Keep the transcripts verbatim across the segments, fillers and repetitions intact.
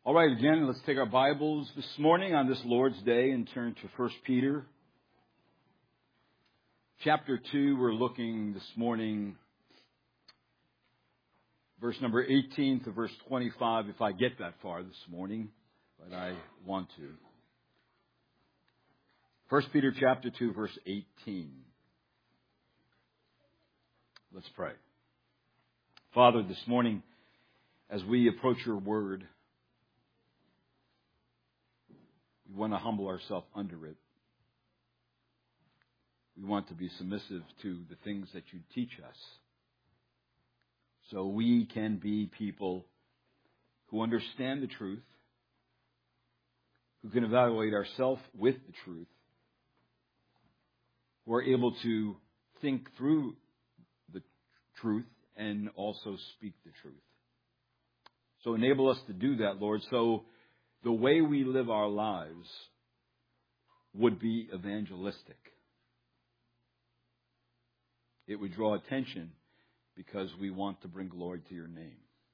All right, again, let's take our Bibles this morning on this Lord's Day and turn to First Peter. Chapter two, we're looking this morning, verse number eighteen to verse twenty-five, if I get that far this morning, but I want to. First Peter chapter two, verse eighteen. Let's pray. Father, this morning, as we approach your word, we want to humble ourselves under it. We want to be submissive to the things that you teach us, so we can be people who understand the truth, who can evaluate ourselves with the truth, who are able to think through the truth and also speak the truth. So enable us to do that, Lord, so the way we live our lives would be evangelistic. It would draw attention because we want to bring glory to your name.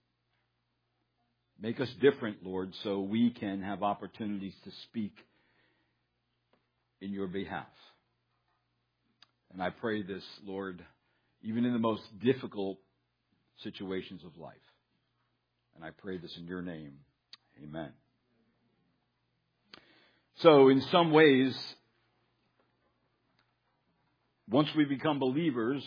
Make us different, Lord, so we can have opportunities to speak in your behalf. And I pray this, Lord, even in the most difficult situations of life. And I pray this in your name. Amen. So in some ways, once we become believers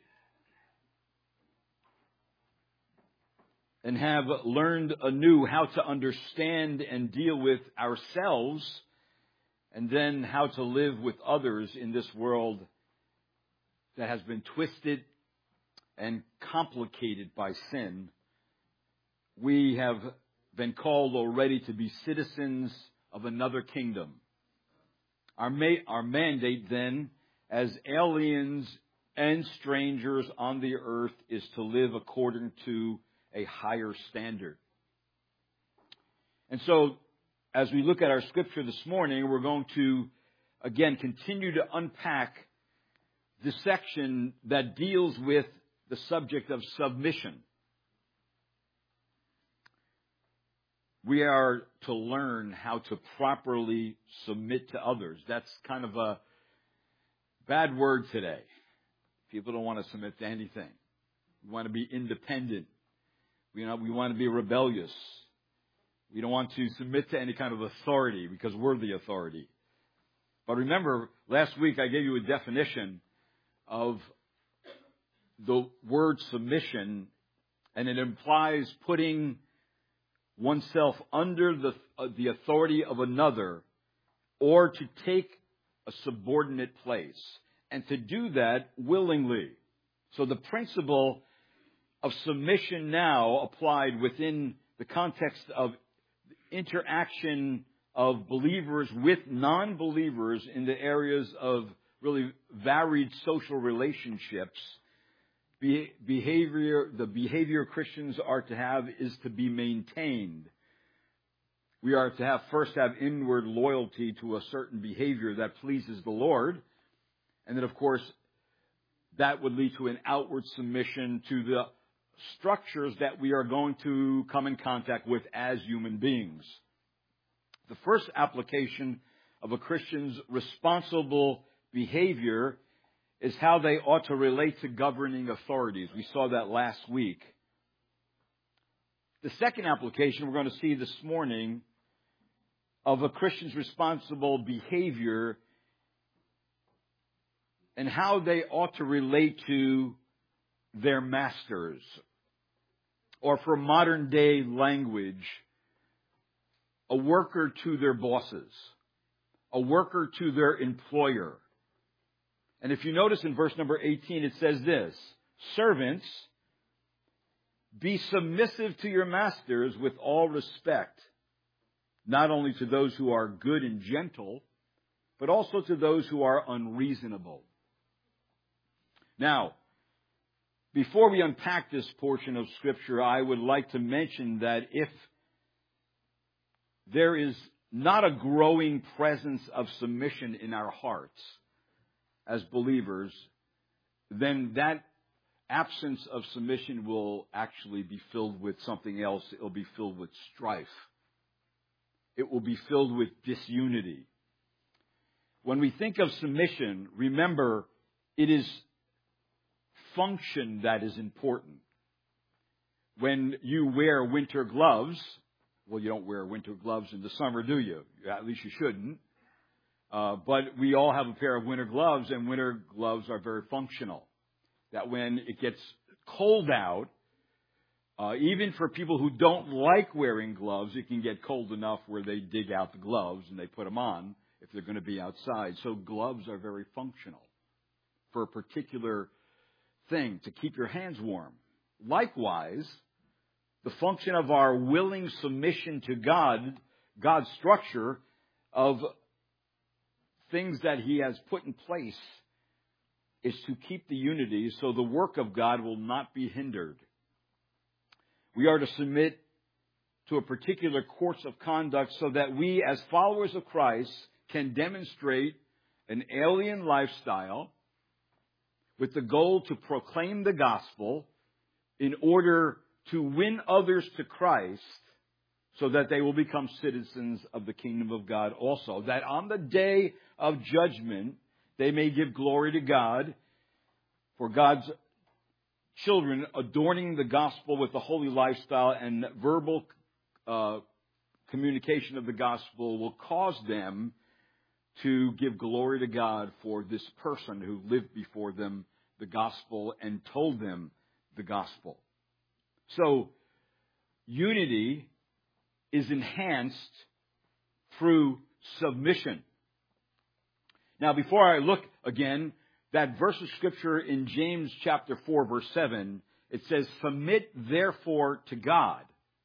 and have learned anew how to understand and deal with ourselves, and then how to live with others in this world that has been twisted and complicated by sin, we have been called already to be citizens of another kingdom. Our, ma- our mandate then, as aliens and strangers on the earth, is to live according to a higher standard. And so, as we look at our scripture this morning, we're going to, again, continue to unpack the section that deals with the subject of submission. We are to learn how to properly submit to others. That's kind of a bad word today. People don't want to submit to anything. We want to be independent. We, you know, we want to be rebellious. We don't want to submit to any kind of authority because we're the authority. But remember, last week I gave you a definition of the word submission, and it implies putting oneself under the, uh, the authority of another, or to take a subordinate place, and to do that willingly. So the principle of submission now applied within the context of interaction of believers with non-believers in the areas of really varied social relationships. Be- behavior, the behavior Christians are to have is to be maintained. We are to have first have inward loyalty to a certain behavior that pleases the Lord. And then, of course, that would lead to an outward submission to the structures that we are going to come in contact with as human beings. The first application of a Christian's responsible behavior is how they ought to relate to governing authorities. We saw that last week. The second application we're going to see this morning of a Christian's responsible behavior and how they ought to relate to their masters, or for modern day language, a worker to their bosses, a worker to their employer. And if you notice in verse number eighteen, it says this: servants, be submissive to your masters with all respect, not only to those who are good and gentle, but also to those who are unreasonable. Now, before we unpack this portion of Scripture, I would like to mention that if there is not a growing presence of submission in our hearts as believers, then that absence of submission will actually be filled with something else. It will be filled with strife. it will be filled with disunity. When we think of submission, remember, it is function that is important. When you wear winter gloves, well, you don't wear winter gloves in the summer, do you? At least you shouldn't. Uh, but we all have a pair of winter gloves, and winter gloves are very functional. That when it gets cold out, uh, even for people who don't like wearing gloves, it can get cold enough where they dig out the gloves and they put them on if they're going to be outside. So gloves are very functional for a particular thing, to keep your hands warm. Likewise, the function of our willing submission to God, God's structure of things that He has put in place, is to keep the unity so the work of God will not be hindered. We are to submit to a particular course of conduct so that we, as followers of Christ, can demonstrate an alien lifestyle with the goal to proclaim the gospel in order to win others to Christ so that they will become citizens of the kingdom of God also. That on the day of judgment, they may give glory to God for God's children adorning the gospel with the holy lifestyle and verbal uh, communication of the gospel will cause them to give glory to God for this person who lived before them the gospel and told them the gospel. So, unity is enhanced through submission. Now, before I look again, that verse of Scripture in James chapter four, verse seven, it says, "Submit therefore to God.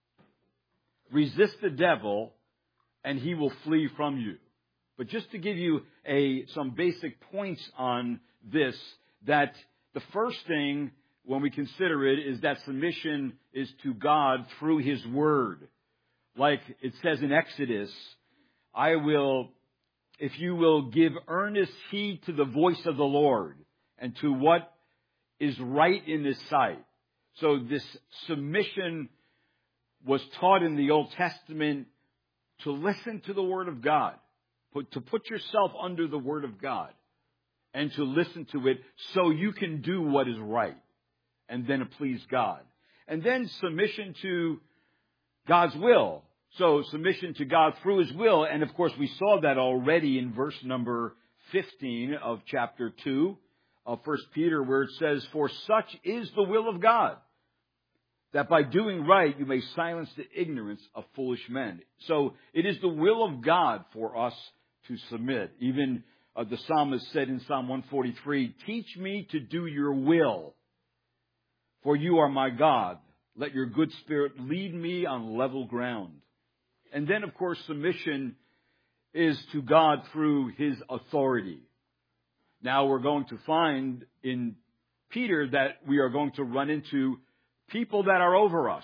Resist the devil, and he will flee from you." But just to give you a some basic points on this, that the first thing when we consider it is that submission is to God through His Word. Like it says in Exodus, I will, if you will give earnest heed to the voice of the Lord and to what is right in His sight. So this submission was taught in the Old Testament to listen to the Word of God, to put yourself under the Word of God and to listen to it so you can do what is right and then please God. And then submission to God's will. So submission to God through His will. And of course we saw that already in verse number fifteen of chapter two of First Peter, where it says, "For such is the will of God, that by doing right you may silence the ignorance of foolish men." So it is the will of God for us to submit. Even uh, the psalmist said in Psalm one forty-three, "Teach me to do your will, for you are my God. Let your good spirit lead me on level ground." And then, of course, submission is to God through His authority. Now we're going to find in Peter that we are going to run into people that are over us,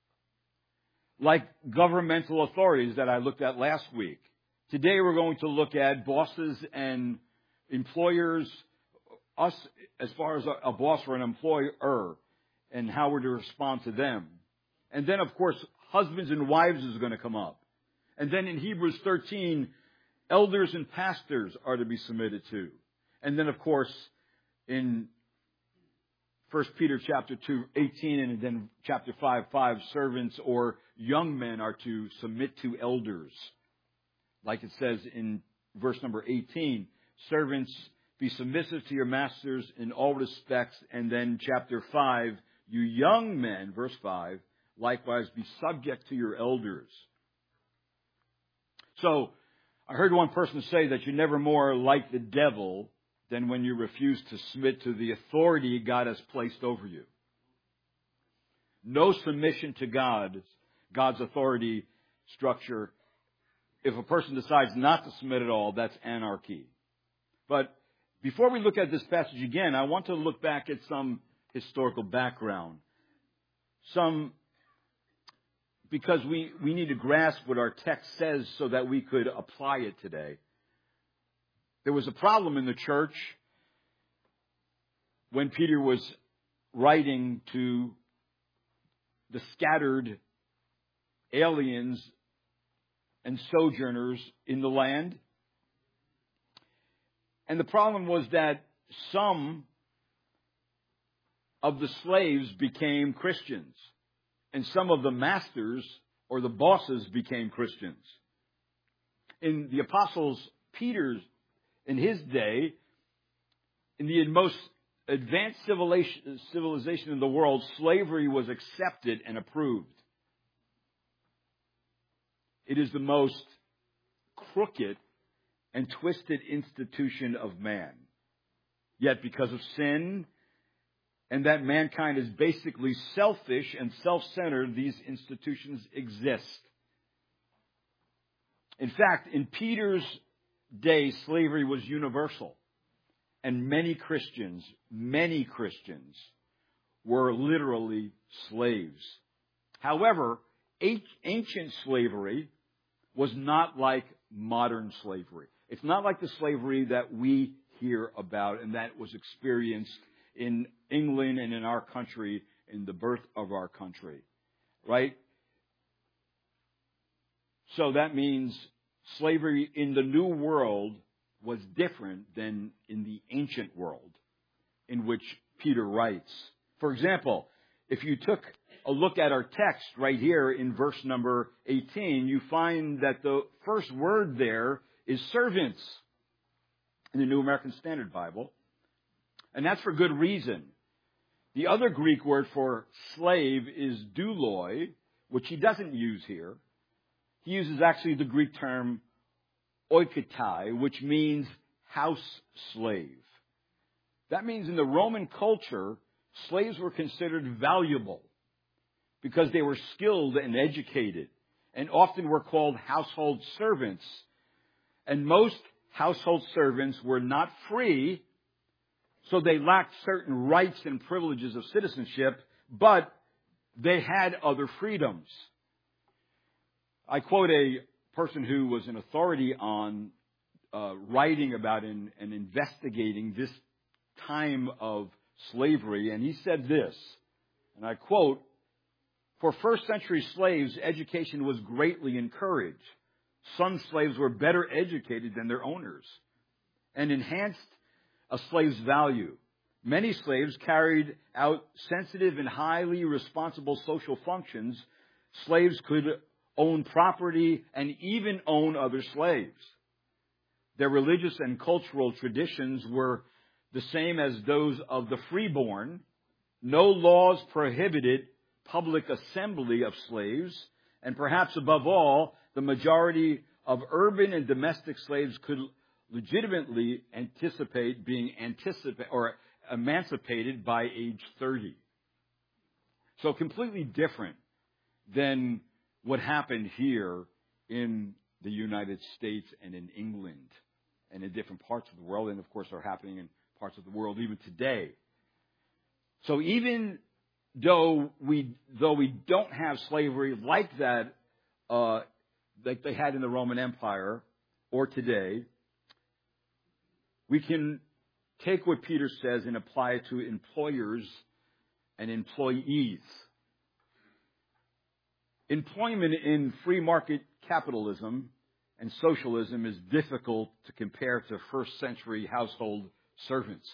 like governmental authorities that I looked at last week. Today we're going to look at bosses and employers, us as far as a boss or an employer, and how we're to respond to them. And then, of course, husbands and wives is going to come up. And then in Hebrews thirteen, elders and pastors are to be submitted to. And then, of course, in First Peter chapter two, eighteen, and then chapter five, five, servants or young men are to submit to elders. Like it says in verse number eighteen, servants, be submissive to your masters in all respects. And then chapter five, you young men, verse five, likewise be subject to your elders. So, I heard one person say that you're never more like the devil than when you refuse to submit to the authority God has placed over you. No submission to God, God's authority structure. If a person decides not to submit at all, that's anarchy. But before we look at this passage again, I want to look back at some historical background. Some, because we, we need to grasp what our text says so that we could apply it today. There was a problem in the church when Peter was writing to the scattered aliens and sojourners in the land. And the problem was that some of the slaves became Christians, and some of the masters or the bosses became Christians. In the Apostles Peter's, in his day, in the most advanced civilization, civilization in the world, slavery was accepted and approved. It is the most crooked and twisted institution of man. Yet because of sin and that mankind is basically selfish and self-centered, these institutions exist. In fact, in Peter's day, slavery was universal. And many Christians, many Christians were literally slaves. However, ancient slavery was not like modern slavery. It's not like the slavery that we hear about and that was experienced in England and in our country, in the birth of our country. Right? So that means slavery in the New World was different than in the ancient world in which Peter writes. For example, if you took a look at our text right here in verse number eighteen, you find that the first word there is servants in the New American Standard Bible. And that's for good reason. The other Greek word for slave is douloi, which he doesn't use here. He uses actually the Greek term oikotai, which means house slave. That means in the Roman culture, slaves were considered valuable because they were skilled and educated and often were called household servants. And most household servants were not free, so they lacked certain rights and privileges of citizenship, but they had other freedoms. I quote a person who was an authority on uh, writing about and, and investigating this time of slavery, and he said this, and I quote, "For first century slaves, education was greatly encouraged. Some slaves were better educated than their owners and enhanced a slave's value. Many slaves carried out sensitive and highly responsible social functions. Slaves could own property and even own other slaves. Their religious and cultural traditions were the same as those of the freeborn. No laws prohibited public assembly of slaves, and perhaps above all, the majority of urban and domestic slaves could legitimately anticipate being anticipate or emancipated by age thirty. So completely different than what happened here in the United States and in England and in different parts of the world, and of course are happening in parts of the world even today. So even though we though we don't have slavery like that, uh, like they had in the Roman Empire or today, we can take what Peter says and apply it to employers and employees. Employment in free market capitalism and socialism is difficult to compare to first century household servants.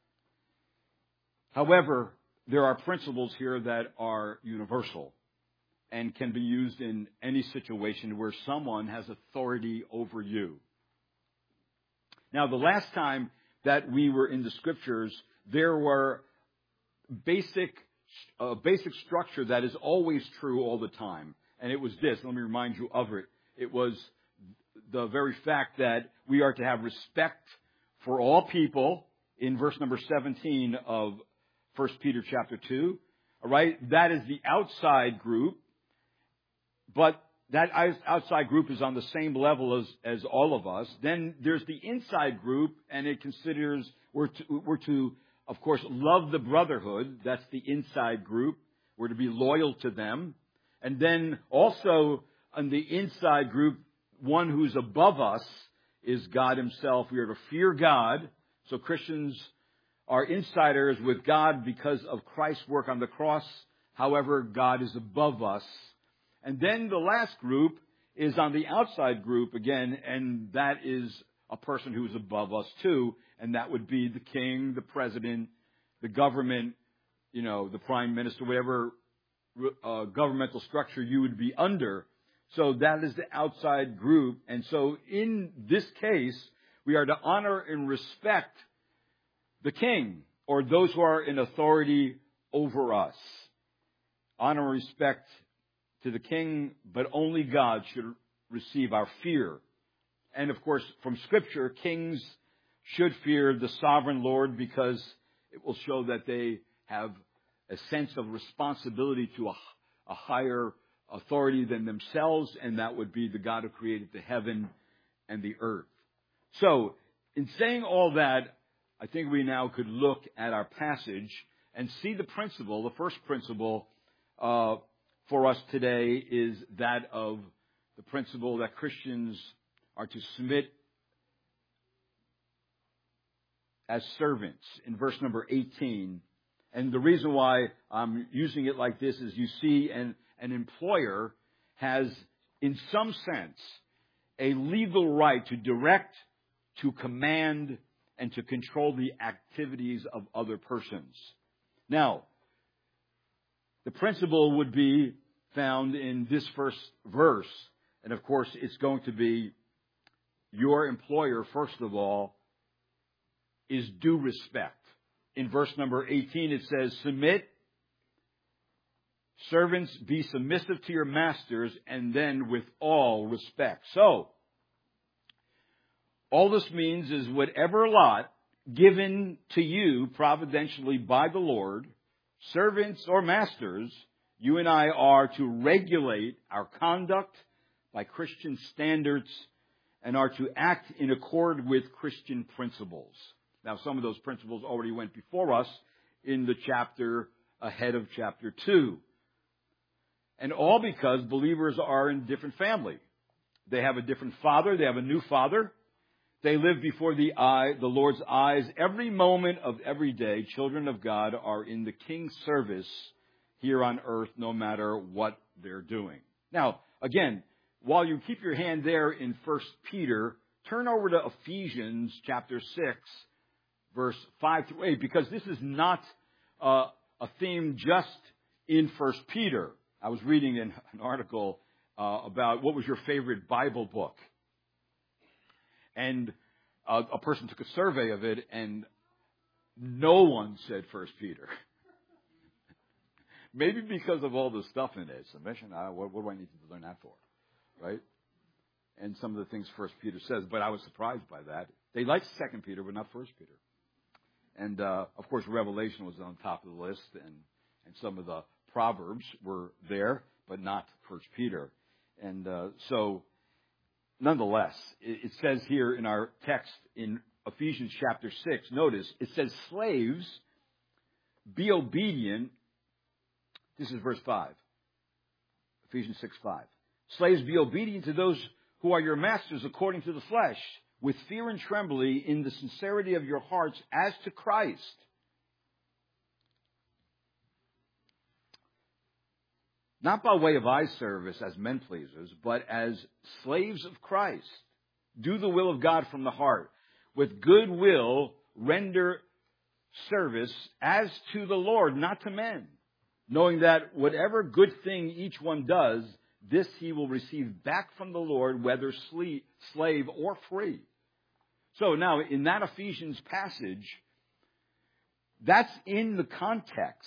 However, there are principles here that are universal and can be used in any situation where someone has authority over you. Now, the last time that we were in the Scriptures, there were basic, uh, basic structure that is always true all the time. And it was this. Let me remind you of it. It was the very fact that we are to have respect for all people in verse number seventeen of First Peter chapter two. All right? That is the outside group. But that outside group is on the same level as, as all of us. Then there's the inside group, and it considers we're to, we're to, of course, love the brotherhood. That's the inside group. We're to be loyal to them. And then also on the inside group, one who's above us is God himself. We are to fear God. So Christians are insiders with God because of Christ's work on the cross. However, God is above us. And then the last group is on the outside group again, and that is a person who is above us too, and that would be the king, the president, the government, you know, the prime minister, whatever uh, governmental structure you would be under. So that is the outside group. And so in this case, we are to honor and respect the king or those who are in authority over us. Honor and respect to the king, but only God should receive our fear. And of course, from Scripture, kings should fear the sovereign Lord because it will show that they have a sense of responsibility to a, a higher authority than themselves, and that would be the God who created the heaven and the earth. So, in saying all that, I think we now could look at our passage and see the principle. The first principle uh, for us today is that of the principle that Christians are to submit as servants in verse number eighteen. And the reason why I'm using it like this is you see an, an employer has, in some sense, a legal right to direct, to command, and to control the activities of other persons. Now, the principle would be found in this first verse. And of course, it's going to be your employer, first of all, is due respect. In verse number eighteen, it says, submit, servants, be submissive to your masters, and then with all respect. So, all this means is whatever lot given to you providentially by the Lord, servants or masters, you and I are to regulate our conduct by Christian standards and are to act in accord with Christian principles. Now, some of those principles already went before us in the chapter ahead of chapter two. And all because believers are in different family. They have a different father. They have a new father. They live before the eye, the Lord's eyes. Every moment of every day, children of God are in the King's service here on earth, no matter what they're doing. Now, again, while you keep your hand there in First Peter, turn over to Ephesians chapter six, verse five through eight, because this is not uh, a theme just in First Peter. I was reading an, an article uh, about what was your favorite Bible book. And uh, a person took a survey of it, and no one said First Peter. Maybe because of all the stuff in it. Submission, uh, what, what do I need to learn that for? Right? And some of the things First Peter says, but I was surprised by that. They liked Second Peter, but not First Peter. And, uh, of course, Revelation was on top of the list, and, and some of the Proverbs were there, but not First Peter. And uh, so, nonetheless, it, it says here in our text in Ephesians chapter six, notice, it says, slaves, be obedient. This is verse five. Ephesians six five. Slaves, be obedient to those who are your masters according to the flesh, with fear and trembling in the sincerity of your hearts as to Christ. Not by way of eye service as men pleasers, but as slaves of Christ. Do the will of God from the heart. With good will, render service as to the Lord, not to men, knowing that whatever good thing each one does, this he will receive back from the Lord, whether slave or free. So now, in that Ephesians passage, that's in the context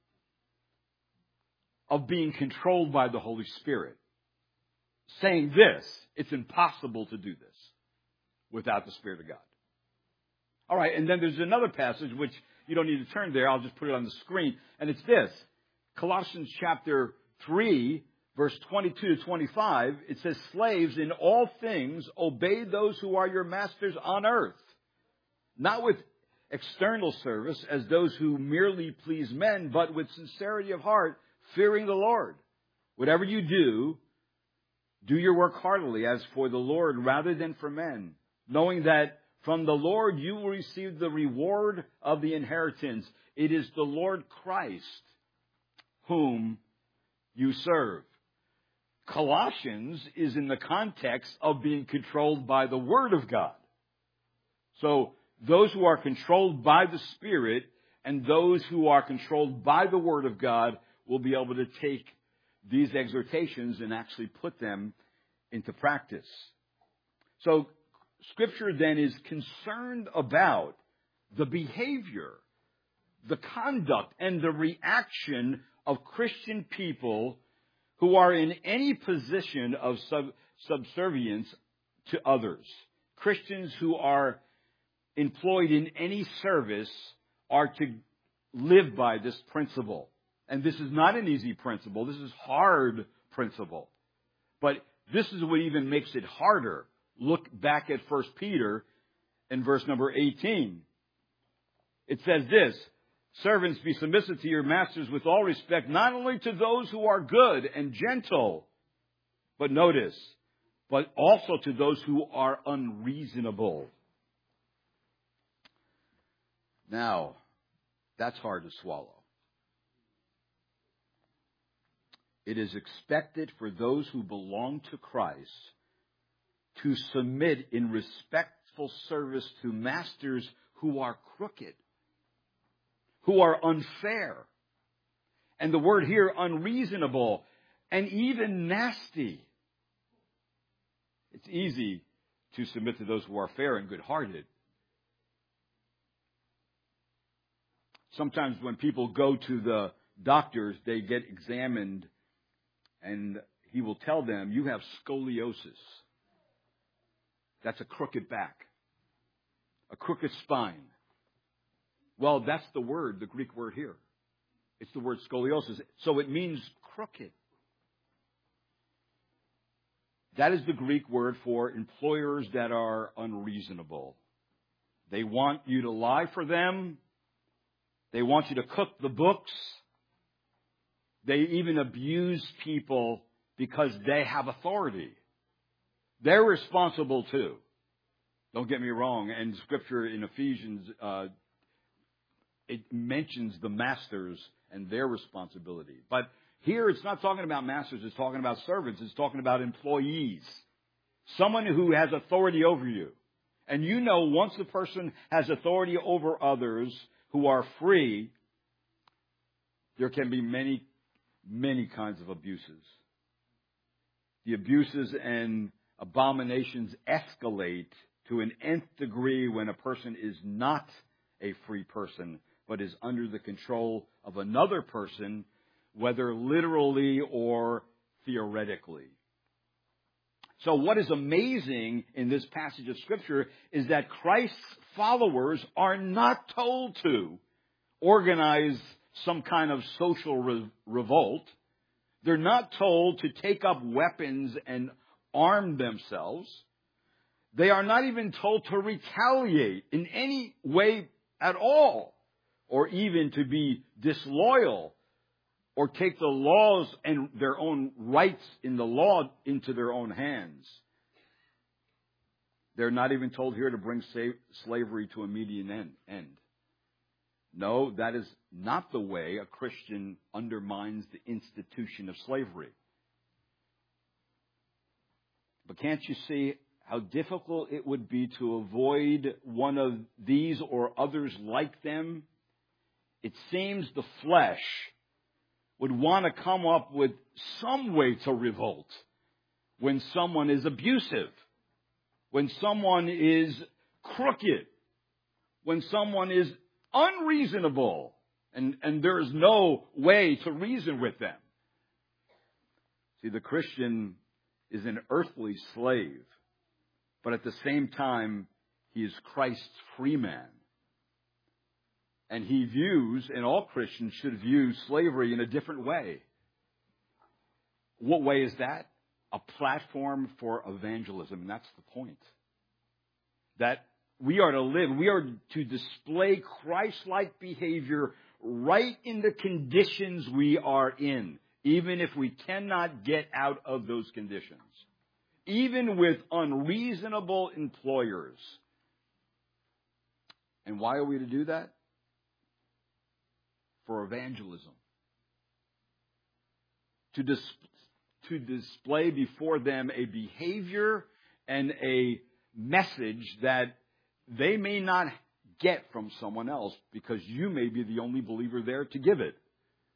of being controlled by the Holy Spirit. Saying this, it's impossible to do this without the Spirit of God. All right, and then there's another passage which you don't need to turn there. I'll just put it on the screen. And it's this. Colossians chapter three, verse twenty-two to twenty-five. It says, slaves, in all things, obey those who are your masters on earth. Not with external service as those who merely please men, but with sincerity of heart, fearing the Lord. Whatever you do, do your work heartily as for the Lord rather than for men, knowing that from the Lord you will receive the reward of the inheritance. It is the Lord Christ whom you serve. Colossians is in the context of being controlled by the Word of God. So those who are controlled by the Spirit and those who are controlled by the Word of God will be able to take these exhortations and actually put them into practice. So Scripture then is concerned about the behavior, the conduct, and the reaction of Christian people who are in any position of sub- subservience to others. Christians who are employed in any service are to live by this principle. And this is not an easy principle. This is hard principle. But this is what even makes it harder. Look back at First Peter in verse number eighteen. It says this, servants, be submissive to your masters with all respect, not only to those who are good and gentle, but notice, but also to those who are unreasonable. Now, that's hard to swallow. It is expected for those who belong to Christ to submit in respectful service to masters who are crooked, who are unfair. And the word here, unreasonable, and even nasty. It's easy to submit to those who are fair and good-hearted. Sometimes when people go to the doctors, they get examined, and he will tell them, you have scoliosis. That's a crooked back, a crooked spine. Well, that's the word, the Greek word here. It's the word scoliosis. So it means crooked. That is the Greek word for employers that are unreasonable. They want you to lie for them. They want you to cook the books. They even abuse people because they have authority. They're responsible too. Don't get me wrong. And Scripture in Ephesians, uh, it mentions the masters and their responsibility. But here it's not talking about masters. It's talking about servants. It's talking about employees. Someone who has authority over you. And you know once a person has authority over others who are free, there can be many, many kinds of abuses. The abuses and abominations escalate to an nth degree when a person is not a free person, but is under the control of another person, whether literally or theoretically. So what is amazing in this passage of Scripture is that Christ's followers are not told to organize some kind of social re- revolt. They're not told to take up weapons and arm themselves. They are not even told to retaliate in any way at all, or even to be disloyal, or take the laws and their own rights in the law into their own hands. They're not even told here to bring slavery to immediate end. No, that is not the way a Christian undermines the institution of slavery. But can't you see how difficult it would be to avoid one of these or others like them? It seems the flesh would want to come up with some way to revolt when someone is abusive, when someone is crooked, when someone is unreasonable, and, and there is no way to reason with them. See, the Christian is an earthly slave, but at the same time, he is Christ's free man. And he views, and all Christians should view, slavery in a different way. What way is that? A platform for evangelism, and that's the point. That we are to live, we are to display Christ-like behavior right in the conditions we are in, even if we cannot get out of those conditions. Even with unreasonable employers. And why are we to do that? For evangelism. To, dis- to display before them a behavior and a message that they may not get from someone else because you may be the only believer there to give it.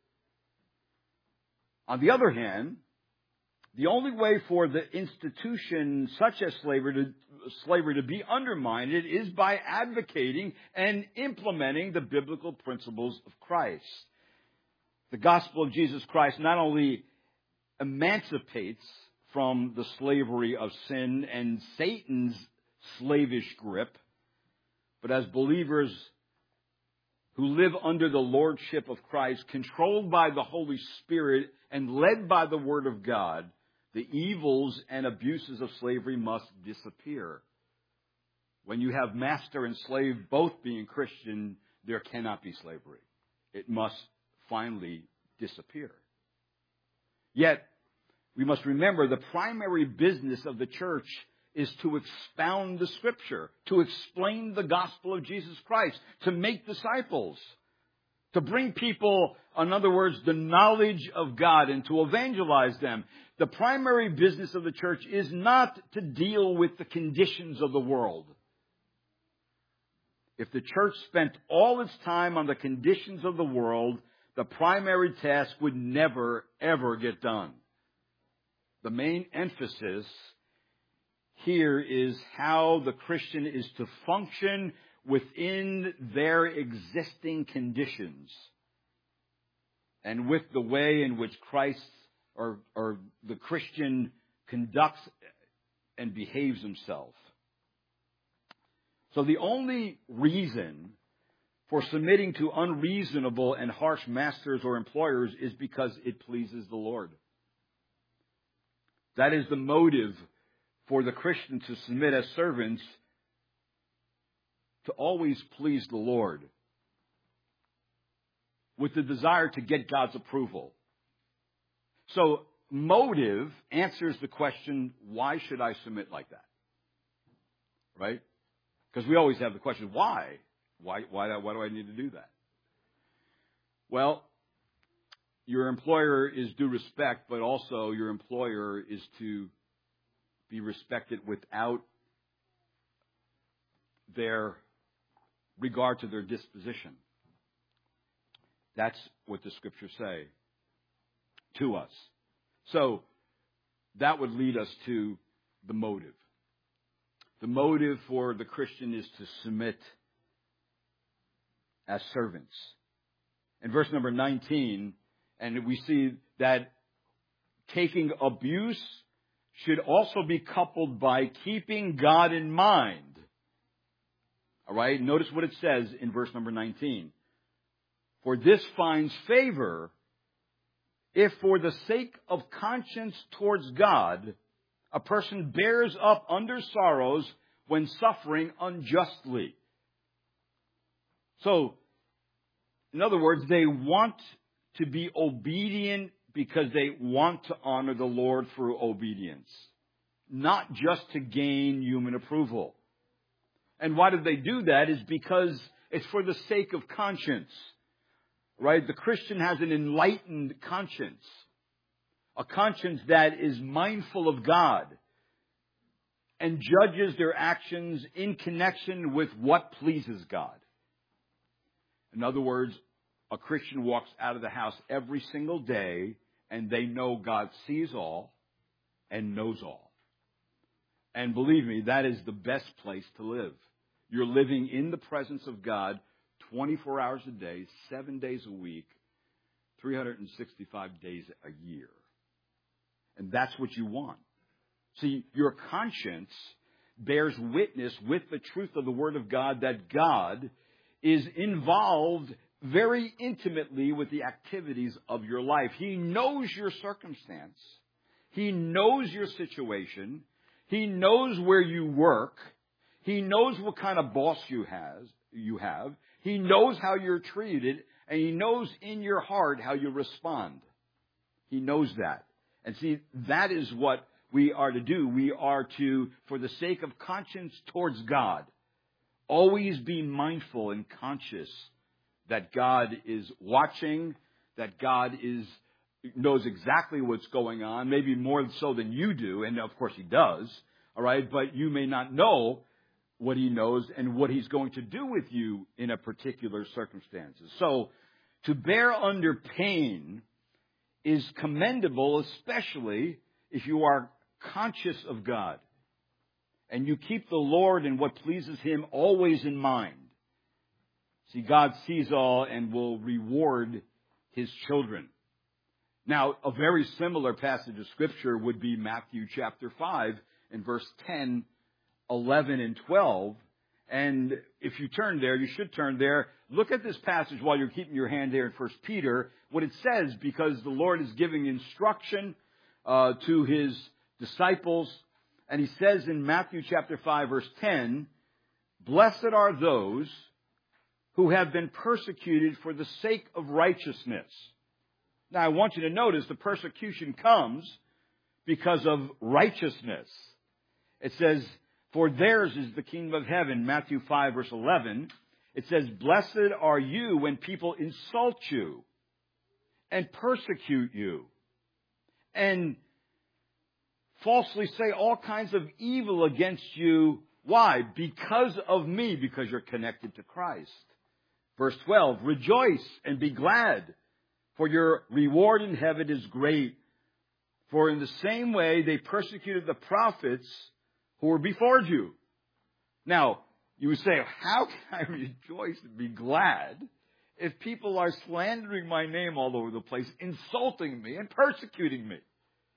On the other hand, the only way for the institution such as slavery to, slavery to be undermined is by advocating and implementing the biblical principles of Christ. The gospel of Jesus Christ not only emancipates from the slavery of sin and Satan's slavish grip, but as believers who live under the lordship of Christ, controlled by the Holy Spirit and led by the Word of God, the evils and abuses of slavery must disappear. When you have master and slave both being Christian, there cannot be slavery. It must finally disappear. Yet, we must remember the primary business of the church is to expound the Scripture, to explain the gospel of Jesus Christ, to make disciples, to bring people, in other words, the knowledge of God and to evangelize them. The primary business of the church is not to deal with the conditions of the world. If the church spent all its time on the conditions of the world, the primary task would never, ever get done. The main emphasis here is how the Christian is to function within their existing conditions and with the way in which Christ or, or the Christian conducts and behaves himself. So the only reason for submitting to unreasonable and harsh masters or employers is because it pleases the Lord. That is the motive for the Christian to submit as servants, to always please the Lord with the desire to get God's approval. So motive answers the question, why should I submit like that? Right? Because we always have the question, why? Why, why, why do I need to do that? Well, your employer is due respect, but also your employer is to be respected without their regard to their disposition. That's what the Scriptures say to us. So that would lead us to the motive. The motive for the Christian is to submit as servants. In verse number nineteen, and we see that taking abuse should also be coupled by keeping God in mind. All right, notice what it says in verse number nineteen. For this finds favor if for the sake of conscience towards God, a person bears up under sorrows when suffering unjustly. So, in other words, they want to be obedient because they want to honor the Lord through obedience, not just to gain human approval. And why do they do that? Is because it's for the sake of conscience. Right? The Christian has an enlightened conscience. A conscience that is mindful of God and judges their actions in connection with what pleases God. In other words, a Christian walks out of the house every single day and they know God sees all and knows all. And believe me, that is the best place to live. You're living in the presence of God twenty-four hours a day, seven days a week, three hundred sixty-five days a year. And that's what you want. See, your conscience bears witness with the truth of the Word of God that God is involved very intimately with the activities of your life. He knows your circumstance. He knows your situation. He knows where you work. He knows what kind of boss you has, you have. He knows how you're treated, and He knows in your heart how you respond. He knows that. And see, that is what we are to do. We are to, for the sake of conscience towards God, always be mindful and conscious that God is watching, that God is knows exactly what's going on, maybe more so than you do, and of course he does, all right, but you may not know what he knows and what he's going to do with you in a particular circumstances. So, to bear under pain is commendable, especially if you are conscious of God and you keep the Lord and what pleases him always in mind. See, God sees all and will reward his children. Now, a very similar passage of Scripture would be Matthew chapter five and verse ten, eleven, and twelve. And if you turn there, you should turn there. Look at this passage while you're keeping your hand there in First Peter, what it says, because the Lord is giving instruction uh, to his disciples. And he says in Matthew chapter five, verse ten, "Blessed are those who have been persecuted for the sake of righteousness." Now, I want you to notice the persecution comes because of righteousness. It says, "For theirs is the kingdom of heaven," Matthew five, verse eleven. It says, "Blessed are you when people insult you and persecute you and falsely say all kinds of evil against you." Why? Because of me, because you're connected to Christ. Verse twelve, "Rejoice and be glad, for your reward in heaven is great. For in the same way they persecuted the prophets who were before you." Now, you would say, how can I rejoice and be glad if people are slandering my name all over the place, insulting me and persecuting me?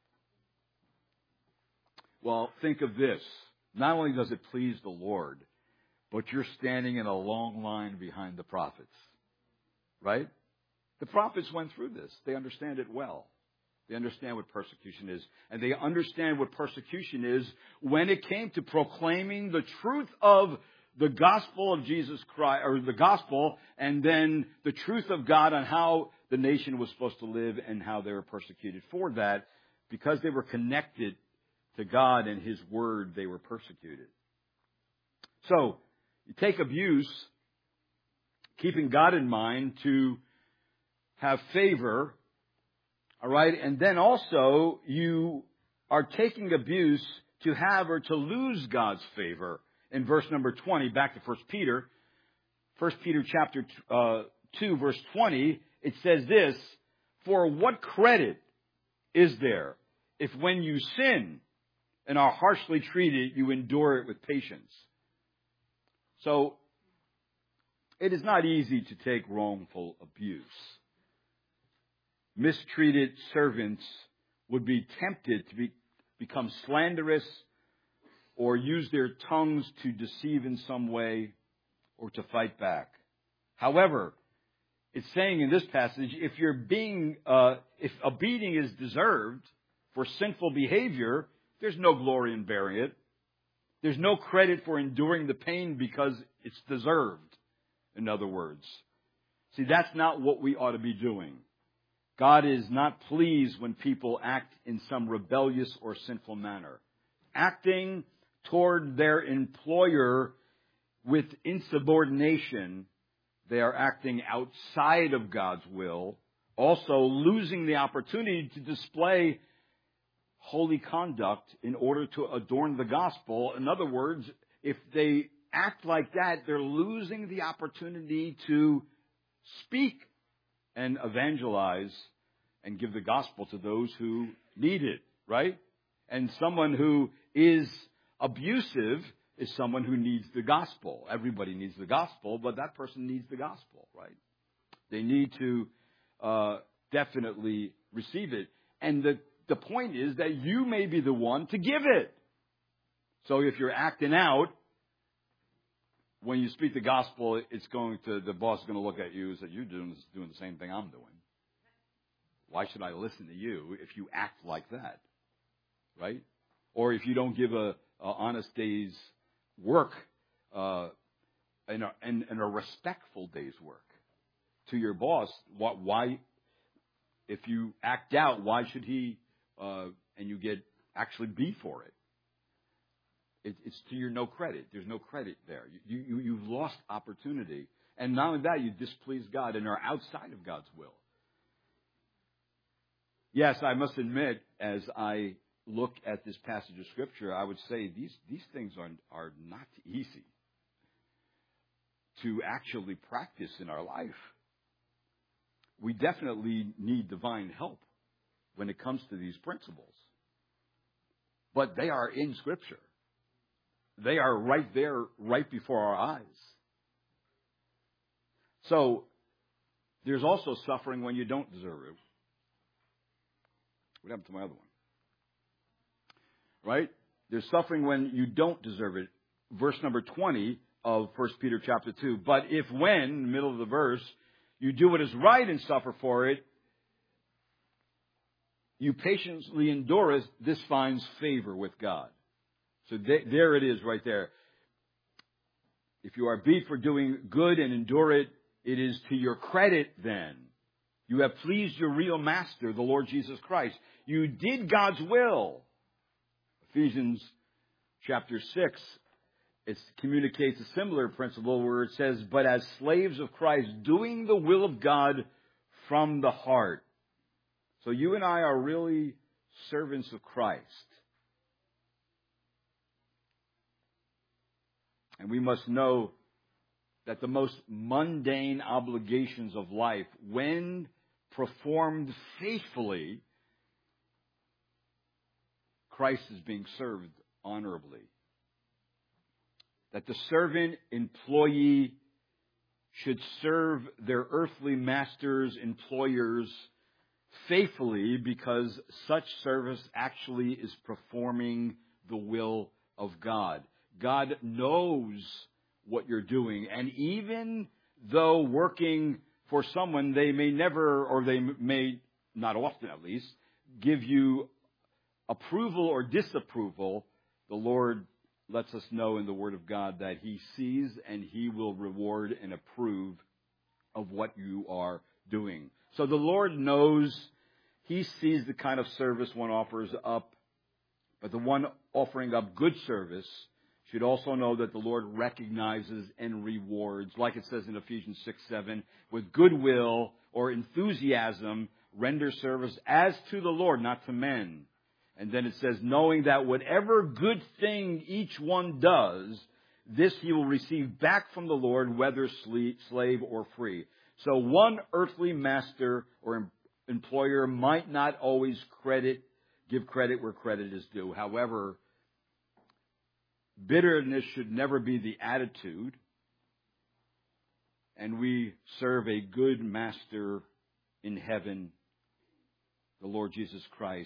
Well, think of this. Not only does it please the Lord, but you're standing in a long line behind the prophets. Right? The prophets went through this. They understand it well. They understand what persecution is. And they understand what persecution is when it came to proclaiming the truth of the gospel of Jesus Christ, or the gospel, and then the truth of God on how the nation was supposed to live and how they were persecuted for that. Because they were connected to God and his word, they were persecuted. So, you take abuse, keeping God in mind, to have favor, all right? And then also, you are taking abuse to have or to lose God's favor. In verse number twenty, back to First Peter, First Peter chapter uh, two, verse twenty, it says this, "For what credit is there if when you sin and are harshly treated, you endure it with patience?" So, it is not easy to take wrongful abuse. Mistreated servants would be tempted to be, become slanderous or use their tongues to deceive in some way or to fight back. However, it's saying in this passage, if you're being, uh, if a beating is deserved for sinful behavior, there's no glory in bearing it. There's no credit for enduring the pain because it's deserved, in other words. See, that's not what we ought to be doing. God is not pleased when people act in some rebellious or sinful manner. Acting toward their employer with insubordination, they are acting outside of God's will, also losing the opportunity to display holy conduct in order to adorn the gospel. In other words, if they act like that, they're losing the opportunity to speak and evangelize and give the gospel to those who need it, right? And someone who is abusive is someone who needs the gospel. Everybody needs the gospel, but that person needs the gospel, right? They need to uh, definitely receive it. And the, the point is that you may be the one to give it. So if you're acting out, when you speak the gospel, it's going to, the boss is going to look at you and say, "You're doing, doing the same thing I'm doing. Why should I listen to you if you act like that?" Right? Or if you don't give a, a honest day's work, uh, and, a, and, and a respectful day's work to your boss, what, why, if you act out, why should he, uh, and you get actually be for it? It, it's to your no credit. There's no credit there. You, you, you've lost opportunity. And not only that, you displease God and are outside of God's will. Yes, I must admit, as I look at this passage of Scripture, I would say these, these things are, are not easy to actually practice in our life. We definitely need divine help when it comes to these principles. But they are in Scripture. They are right there, right before our eyes. So, there's also suffering when you don't deserve it. What happened to my other one? Right? There's suffering when you don't deserve it. Verse number twenty of First Peter chapter two. But if when, in the middle of the verse, you do what is right and suffer for it, you patiently endure it, this finds favor with God. So th- there it is right there. If you are beat for doing good and endure it, it is to your credit then. You have pleased your real master, the Lord Jesus Christ. You did God's will. Ephesians chapter six, it communicates a similar principle where it says, but as slaves of Christ, doing the will of God from the heart. So you and I are really servants of Christ. And we must know that the most mundane obligations of life, when performed faithfully, Christ is being served honorably. That the servant employee should serve their earthly masters, employers, faithfully, because such service actually is performing the will of God. God knows what you're doing, and even though working for someone, they may never, or they may, not often at least, give you approval or disapproval, the Lord lets us know in the Word of God that He sees and He will reward and approve of what you are doing. So the Lord knows, He sees the kind of service one offers up, but the one offering up good service should also know that the Lord recognizes and rewards, like it says in Ephesians six seven, with goodwill or enthusiasm, render service as to the Lord, not to men. And then it says, knowing that whatever good thing each one does, this he will receive back from the Lord, whether slave or free. So one earthly master or employer might not always credit, give credit where credit is due. However, bitterness should never be the attitude. And we serve a good master in heaven, the Lord Jesus Christ.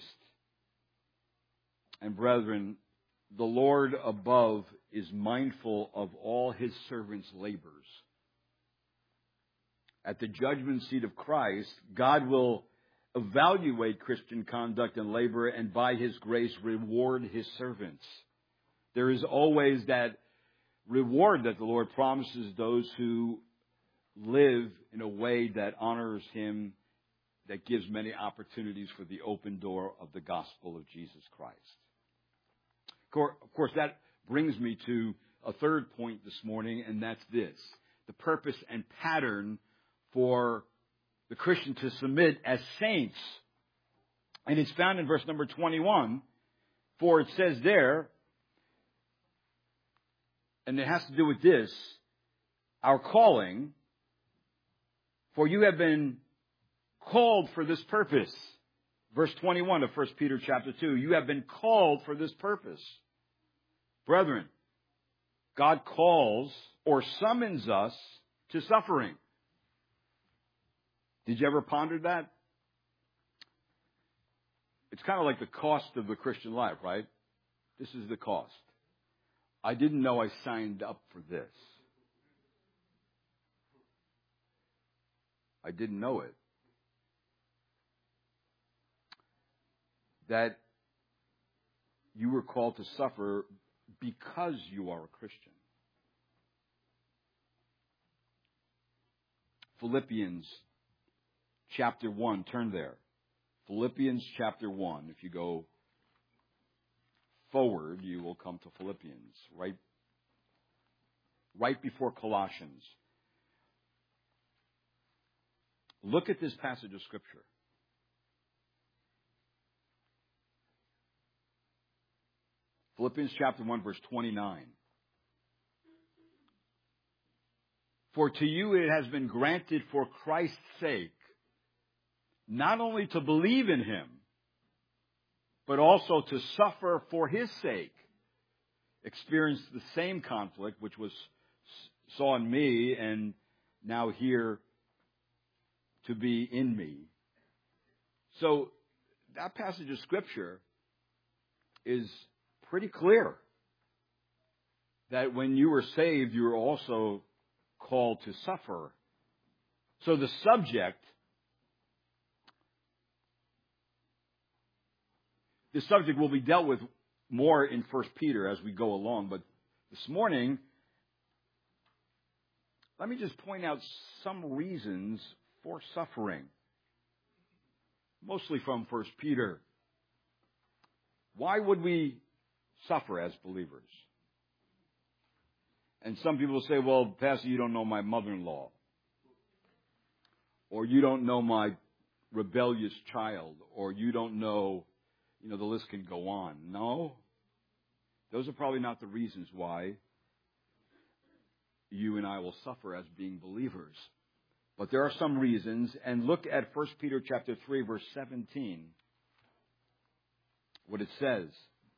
And brethren, the Lord above is mindful of all His servants' labors. At the judgment seat of Christ, God will evaluate Christian conduct and labor, and by His grace reward His servants. There is always that reward that the Lord promises those who live in a way that honors Him, that gives many opportunities for the open door of the gospel of Jesus Christ. Of course, that brings me to a third point this morning, and that's this: the purpose and pattern for the Christian to submit as saints. And it's found in verse number twenty-one, for it says there, and it has to do with this, our calling, for you have been called for this purpose. Verse twenty-one of First Peter chapter two, you have been called for this purpose. Brethren, God calls or summons us to suffering. Did you ever ponder that? It's kind of like the cost of the Christian life, right? This is the cost. I didn't know I signed up for this. I didn't know it. That you were called to suffer because you are a Christian. Philippians chapter one, turn there. Philippians chapter one. If you go forward, you will come to Philippians, right, right before Colossians. Look at this passage of Scripture. Philippians chapter one, verse twenty-nine. For to you it has been granted for Christ's sake, not only to believe in him, but also to suffer for his sake, experience the same conflict which was saw in me and now here to be in me. So that passage of Scripture is pretty clear that when you were saved, you were also called to suffer. So the subject, the subject will be dealt with more in First Peter as we go along. But this morning, let me just point out some reasons for suffering. Mostly from First Peter. Why would we suffer as believers? And some people say, well, Pastor, you don't know my mother-in-law. Or you don't know my rebellious child. Or you don't know, you know, the list can go on. No. Those are probably not the reasons why you and I will suffer as being believers. But there are some reasons. And look at First Peter chapter three, verse seventeen. What it says.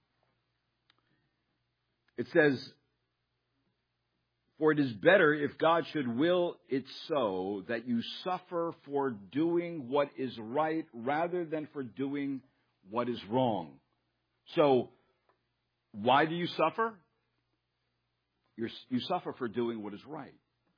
It says, for it is better if God should will it so that you suffer for doing what is right rather than for doing what is wrong. So, why do you suffer? You're, you suffer for doing what is right.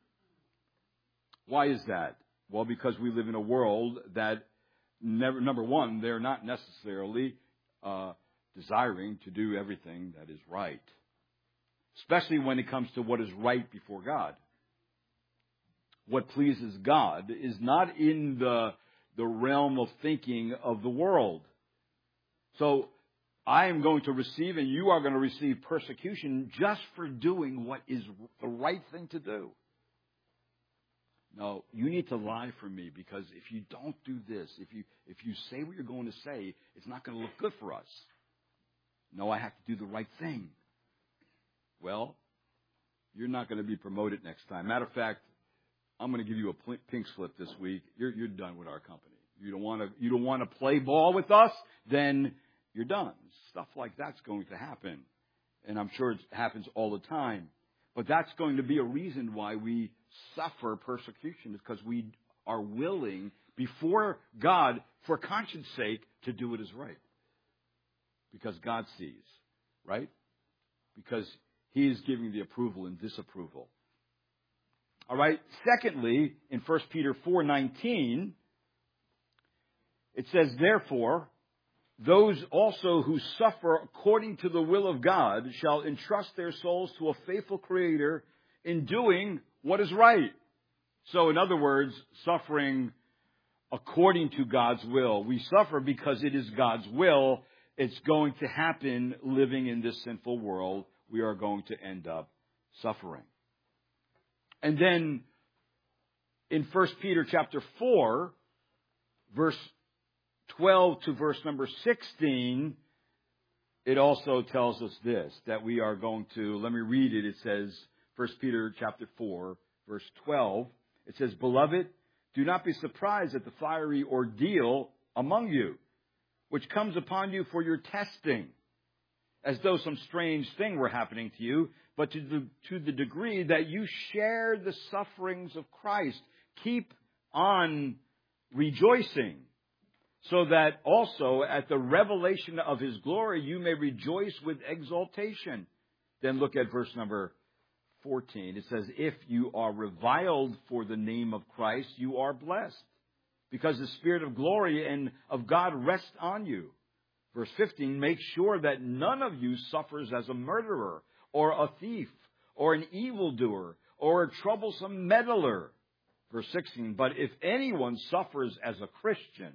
Why is that? Well, because we live in a world that, never, number one, they're not necessarily uh, desiring to do everything that is right. Especially when it comes to what is right before God. What pleases God is not in the, the realm of thinking of the world. So, I am going to receive and you are going to receive persecution just for doing what is the right thing to do. No, you need to lie for me because if you don't do this, if you if you say what you're going to say, it's not going to look good for us. No, I have to do the right thing. Well, you're not going to be promoted next time. Matter of fact, I'm going to give you a pink slip this week. You're you're done with our company. You don't want to you don't want to play ball with us, then you're done. Stuff like that's going to happen. And I'm sure it happens all the time. But that's going to be a reason why we suffer persecution, is because we are willing before God, for conscience sake, to do what is right. Because God sees, right? Because He is giving the approval and disapproval. All right. Secondly, in First Peter four nineteen, it says, therefore, those also who suffer according to the will of God shall entrust their souls to a faithful Creator in doing what is right. So, in other words, suffering according to God's will. We suffer because it is God's will. It's going to happen living in this sinful world. We are going to end up suffering. And then in First Peter chapter four, verse twelve to verse number sixteen, it also tells us this, that we are going to, let me read it. It says, First Peter chapter four, verse twelve, it says, beloved, do not be surprised at the fiery ordeal among you, which comes upon you for your testing, as though some strange thing were happening to you, but to the, to the degree that you share the sufferings of Christ, keep on rejoicing, so that also at the revelation of His glory you may rejoice with exultation. Then look at verse number fourteen. It says, if you are reviled for the name of Christ, you are blessed, because the Spirit of glory and of God rests on you. Verse fifteen, make sure that none of you suffers as a murderer, or a thief, or an evildoer, or a troublesome meddler. Verse sixteen, but if anyone suffers as a Christian,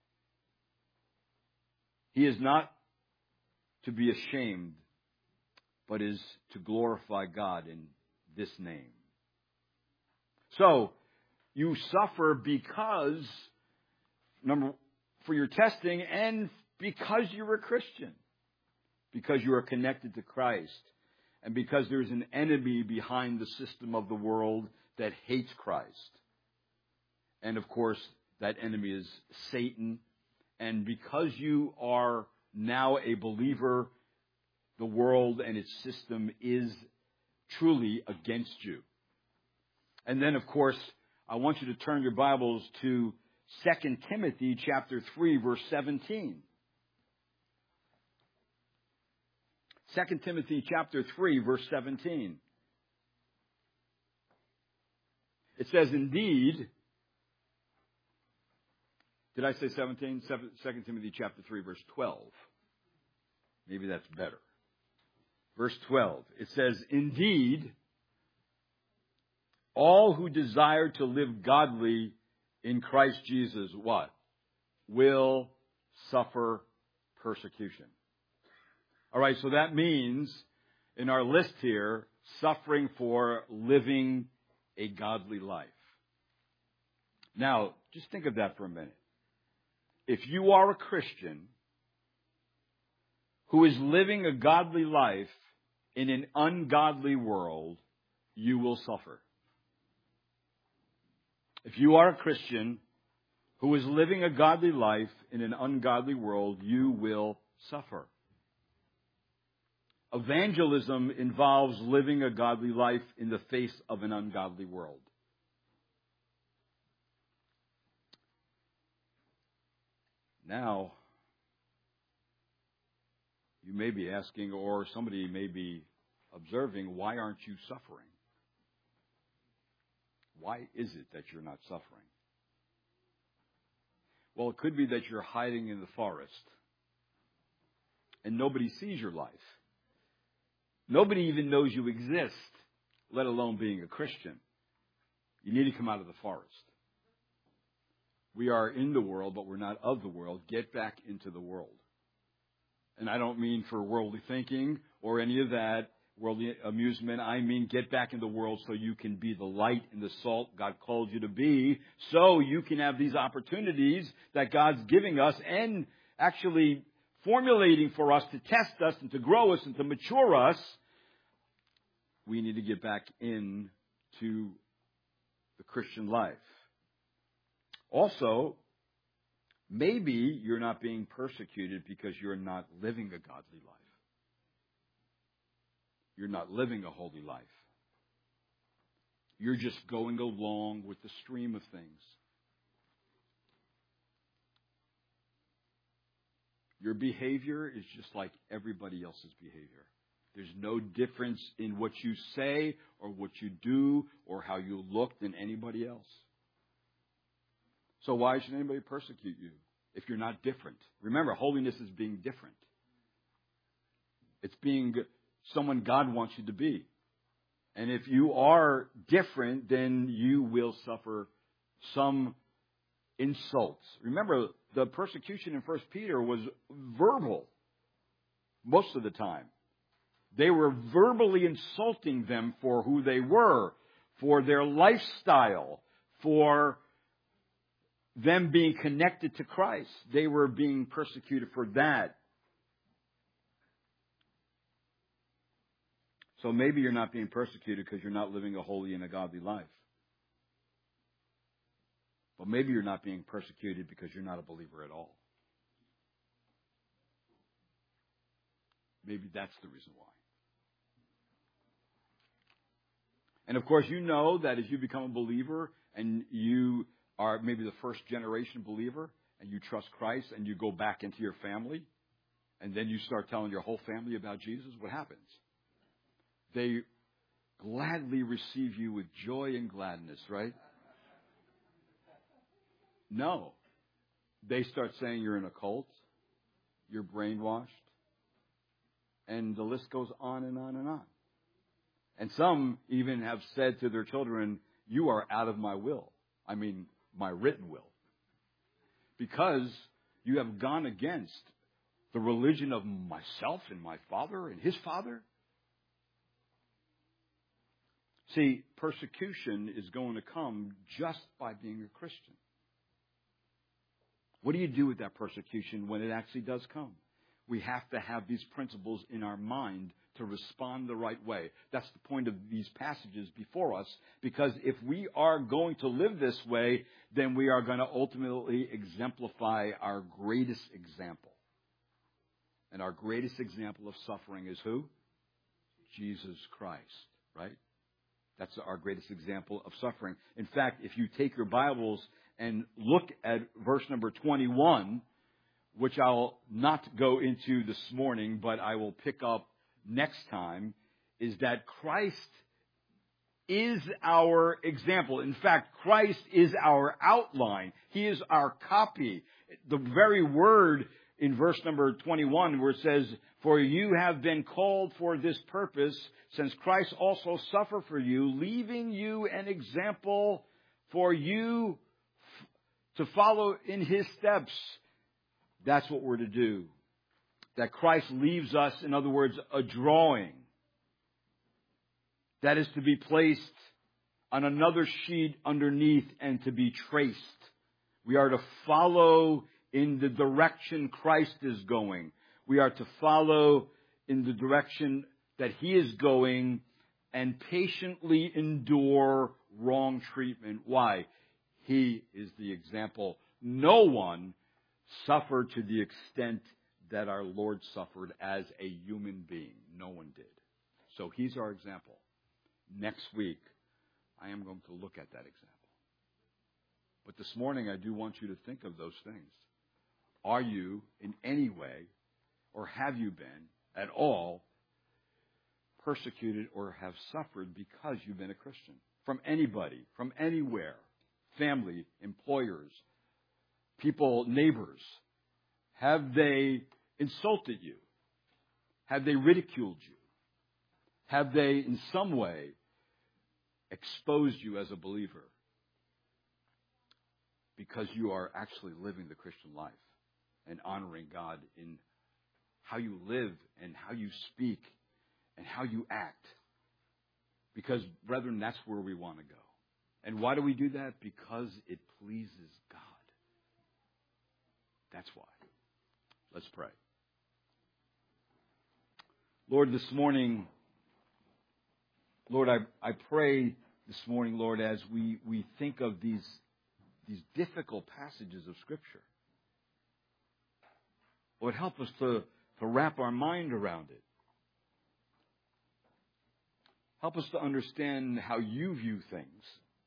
he is not to be ashamed, but is to glorify God in this name. So, you suffer because, number, for your testing and because you're a Christian. because you are connected to Christ, and because there's an enemy behind the system of the world that hates Christ. And of course, that enemy is Satan. And because you are now a believer, the world and its system is truly against you. And then, of course, I want you to turn your Bibles to Second Timothy chapter three, verse seventeen. Second Timothy chapter three, verse seventeen. It says, indeed, did I say seventeen? Second Timothy chapter three, verse twelve. Maybe that's better. Verse twelve. It says, indeed, all who desire to live godly in Christ Jesus, what? Will suffer persecution. All right, so that means, in our list here, suffering for living a godly life. Now, just think of that for a minute. If you are a Christian who is living a godly life in an ungodly world, you will suffer. If you are a Christian who is living a godly life in an ungodly world, you will suffer. Evangelism involves living a godly life in the face of an ungodly world. Now, you may be asking, or somebody may be observing, why aren't you suffering? Why is it that you're not suffering? Well, it could be that you're hiding in the forest and nobody sees your life. Nobody even knows you exist, let alone being a Christian. You need to come out of the forest. We are in the world, but we're not of the world. Get back into the world. And I don't mean for worldly thinking or any of that, worldly amusement. I mean get back in the world so you can be the light and the salt God called you to be, so you can have these opportunities that God's giving us and actually formulating for us to test us and to grow us and to mature us. We need to get back into the Christian life. Also, maybe you're not being persecuted because you're not living a godly life. You're not living a holy life. You're just going along with the stream of things. Your behavior is just like everybody else's behavior. There's no difference in what you say or what you do or how you look than anybody else. So why should anybody persecute you if you're not different? Remember, holiness is being different. It's being someone God wants you to be. And if you are different, then you will suffer some insults. Remember, the persecution in First Peter was verbal most of the time. They were verbally insulting them for who they were, for their lifestyle, for them being connected to Christ. They were being persecuted for that. So maybe you're not being persecuted because you're not living a holy and a godly life. But maybe you're not being persecuted because you're not a believer at all. Maybe that's the reason why. And of course, you know that as you become a believer and you are maybe the first generation believer and you trust Christ and you go back into your family and then you start telling your whole family about Jesus, what happens? They gladly receive you with joy and gladness, right? No. They start saying you're in a cult, you're brainwashed, and the list goes on and on and on. And some even have said to their children, you are out of my will. I mean, my written will. Because you have gone against the religion of myself and my father and his father. See, persecution is going to come just by being a Christian. What do you do with that persecution when it actually does come? we have to have these principles in our mind to respond the right way. That's the point of these passages before us, because if we are going to live this way, then we are going to ultimately exemplify our greatest example. And our greatest example of suffering is who? Jesus Christ, right? That's our greatest example of suffering. In fact, if you take your Bibles and look at verse number twenty-one, which I'll not go into this morning, but I will pick up next time, is that Christ is our example. In fact, Christ is our outline. He is our copy. The very word in verse number twenty-one where it says, "For you have been called for this purpose, since Christ also suffered for you, leaving you an example for you to follow in his steps." That's what we're to do. That Christ leaves us, in other words, a drawing that is to be placed on another sheet underneath and to be traced. We are to follow in the direction Christ is going. We are to follow in the direction that he is going and patiently endure wrong treatment. Why? He is the example. No one suffered to the extent that our Lord suffered as a human being. No one did. So he's our example. Next week, I am going to look at that example. But this morning, I do want you to think of those things. Are you in any way, or have you been at all, persecuted or have suffered because you've been a Christian? From anybody, from anywhere, family, employers, people, neighbors. Have they insulted you? Have they ridiculed you? Have they in some way exposed you as a believer? Because you are actually living the Christian life and honoring God in how you live and how you speak and how you act. Because, brethren, that's where we want to go. And why do we do that? Because it pleases God. That's why. Let's pray. Lord, this morning, Lord, I, I pray this morning, Lord, as we, we think of these, these difficult passages of Scripture. Lord, help us to, to wrap our mind around it. Help us to understand how you view things.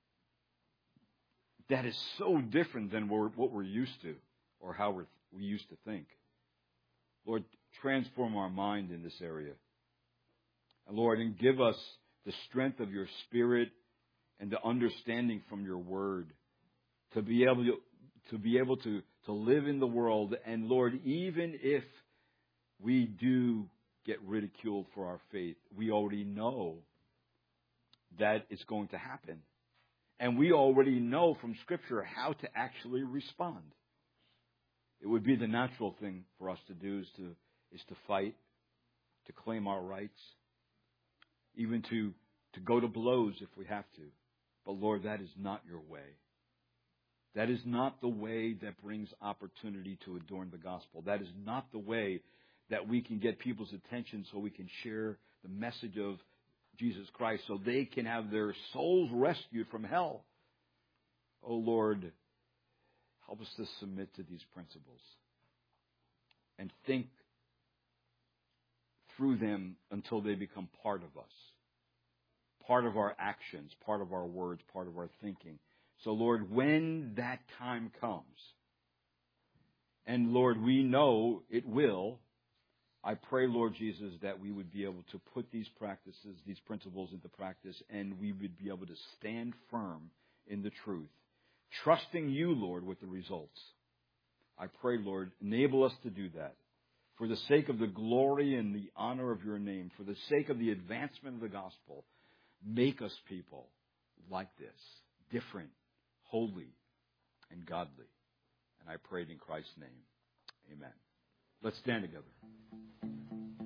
That is so different than what we're used to or how we're, we used to think. Lord, transform our mind in this area. And Lord, and give us the strength of your Spirit and the understanding from your word to be able to, to be able to, to live in the world. And Lord, even if we do get ridiculed for our faith, we already know that it's going to happen. And we already know from Scripture how to actually respond. It would be the natural thing for us to do is to, is to fight, to claim our rights, even to, to go to blows if we have to. But Lord, that is not your way. That is not the way that brings opportunity to adorn the gospel. That is not the way that we can get people's attention so we can share the message of Jesus Christ so they can have their souls rescued from hell. Oh Lord, help us to submit to these principles and think through them until they become part of us, part of our actions, part of our words, part of our thinking. So Lord, when that time comes, and Lord, we know it will, I pray, Lord Jesus, that we would be able to put these practices, these principles into practice, and we would be able to stand firm in the truth, trusting you, Lord, with the results. I pray, Lord, enable us to do that for the sake of the glory and the honor of your name, for the sake of the advancement of the gospel. Make us people like this, different, holy, and godly. And I pray it in Christ's name. Amen. Let's stand together.